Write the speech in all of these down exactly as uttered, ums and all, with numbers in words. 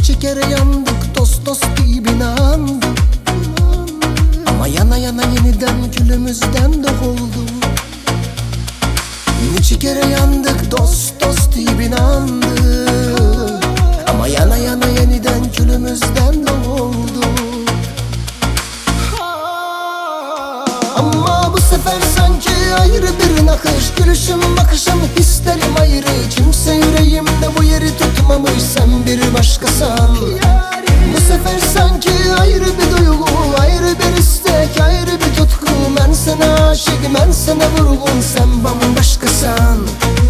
Neçe kere yandık dost dost deyip inandık, ama yana yana yeniden külümüzden doğulduk. Neçe kere yandık dost dost deyip inandık, ama yana yana yeniden külümüzden doğulduk. Ama bu sefer sanki ayrı bir nakış, gülüşüm bakışım hislerim ayrı. Kimse yüreğimde bu yeri tutmamış, sen bir başkasan. Bu sefer sanki ayrı bir duygu, ayrı bir istek, ayrı bir tutku. Ben sana aşık, ben sana vurgun, sen bambaşkasan.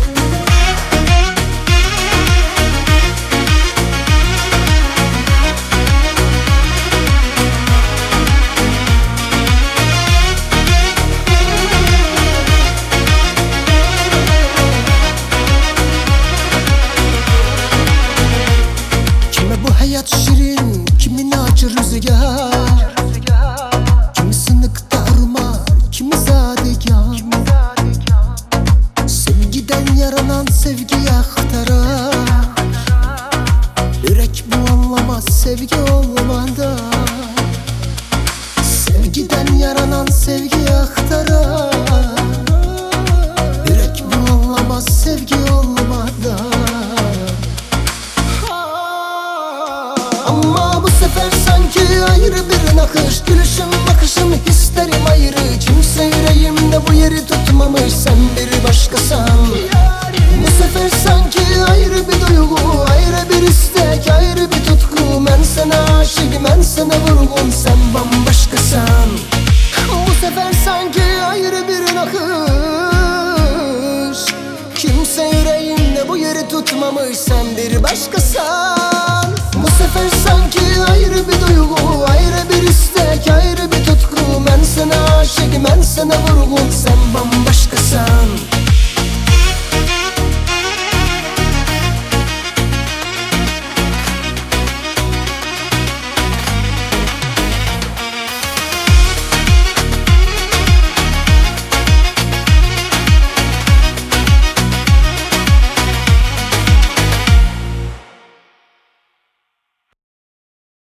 Hayat şirin, kimine acı rüzgar, kimisi nıktarma, kimi zadegâr. Sevgiden yaranan sevgiye aktarar, yürek bu anlamaz sevgi olmadan. Sevgiden yaranan sevgiye aktarar, yürek bu anlamaz sevgi olmadan. Ama bu sefer sanki ayrı bir nakış, gülüşüm bakışım hislerim ayrı. Kimse yüreğimde bu yeri tutmamış, sen bir başkasan. Bu sefer sanki ayrı bir duygu, ayrı bir istek, ayrı bir tutku. Ben sana aşık, ben sana vurgun, sen bambaşkasan. Bu sefer sanki ayrı bir nakış, kimse yüreğimde bu yeri tutmamış, sen bir başkasan. Bu sefer sanki ayrı bir duygu, ayrı bir istek, ayrı bir tutku. Ben sana aşık, ben sana vurgun, sen bambaşkasan.